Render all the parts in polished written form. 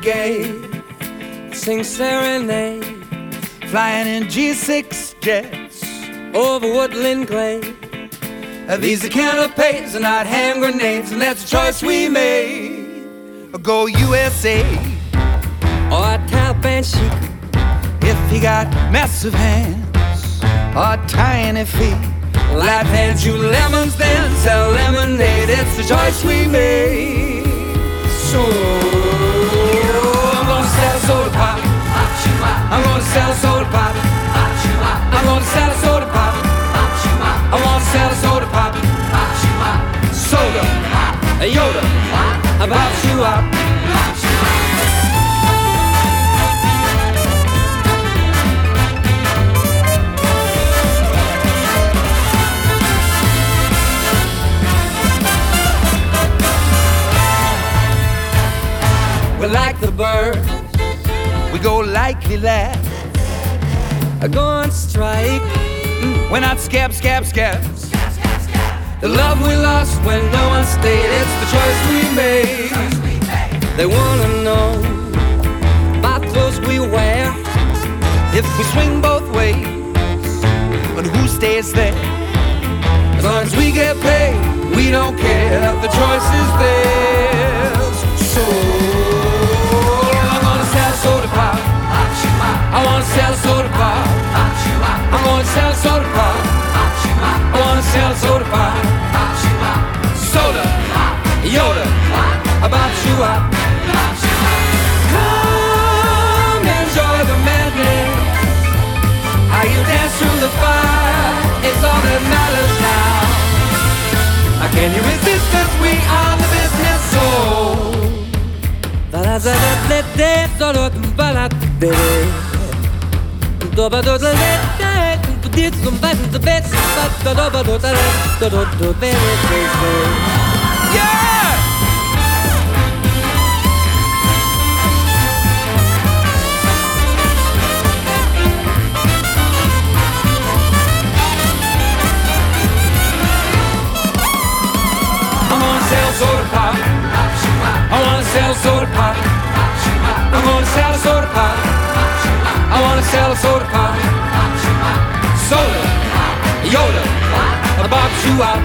gay, sing serenade, flying in G6 jets over woodland gray. These are canapes and not hand grenades, and that's a choice we made. Go USA or Taliban chic, if he got massive hands or tiny feet. Life hands you lemons, then sell lemonade. It's the choice we made. So I'm gonna sell a soda pop. I'm gonna sell a soda pop. I'm gonna sell a soda pop. I wanna sell a soda pop. Soda, a Yoda, about you up. We're like the birds, we go likely last. I go on strike, we're not scabs. The love we lost when no one stayed, it's the choice we made. They wanna know about clothes we wear, if we swing both ways, but who stays there? As long as we get paid, we don't care, the choice is theirs. So I'm gonna sell a soda pop. I wanna sell a soda pop. I'm gonna sell a soda pop. I wanna sell a soda pop. Soda, Yoda, about you up. Come enjoy the madness. How you dance through the fire is all that matters now. Can you resist us? We are the business soul. Yeah! I'm gonna sell soda pop. I wanna sell soda pop. I'm gonna sell a soda pop. I wanna sell a soda pop. Soda, Yoda, about you up.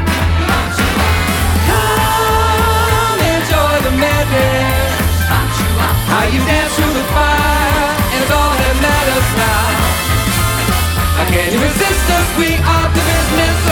Come enjoy the madness. How you dance through the fire is all that matters now. Can you resist us? We are the business.